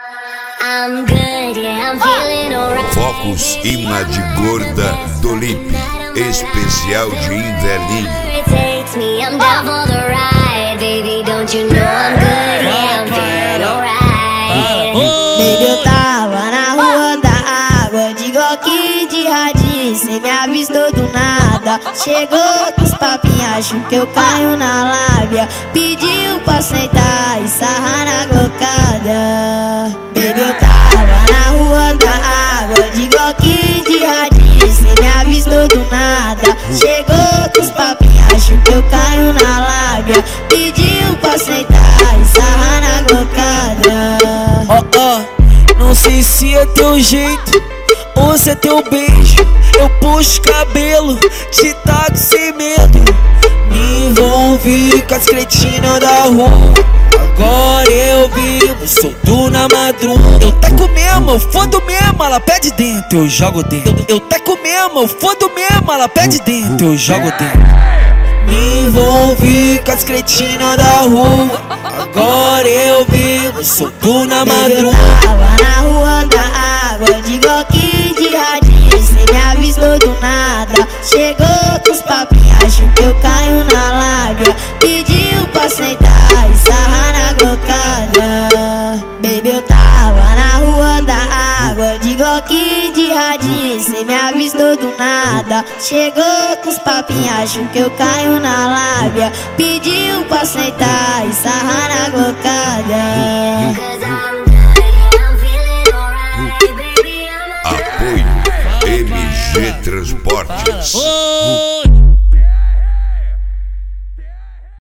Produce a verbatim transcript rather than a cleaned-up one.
I'm good, yeah, I'm feeling alright. Focus Imna de Gorda do Lipe, especial de inverninho. It takes me, I'm down for the ride, baby. Don't you know I'm good, yeah, I'm feeling alright. Baby, eu tava na rua da água, de Glock de radinho, cê me avistou do nada. Chegou com os papinhos, acho que eu caio na lábia. Pediu pra sentar e sarrar na glocada. Baby, eu tava na rua da água, de Glock de radinho, cê me avistou do nada. Chegou com os papinhos, acho que eu caio na lábia. Pediu pra sentar e sarrar na glocada. Oh, oh, não sei se é teu jeito ou se é teu beijo. Eu puxo cabelo, te taco sem medo. Me envolvi com as cretinas da rua. Agora eu vivo, solto na madruga. Eu taco mesmo, eu fodo mesmo, ela pede dentro, eu jogo dentro. Eu taco mesmo, eu fodo mesmo, ela pede dentro, eu jogo dentro. Me envolvi com as cretinas da rua. Agora eu vivo, solto na madruga. Eu tava na rua da água, de Glock de radinho, cê me avistou do nada. Chegou com os papinhos, acho que eu caio na lábia. Pediu pra sentar e sarrar na glocada. Baby, eu tava na rua da água, de Glock de radinho, cê me avistou do nada. Chegou com os papinhos, acho que eu caio na lábia. Pediu pra sentar e sarrar na glocada. Cause I'm good, yeah, I'm feeling alright, baby. I'm Apoio M G Transportes.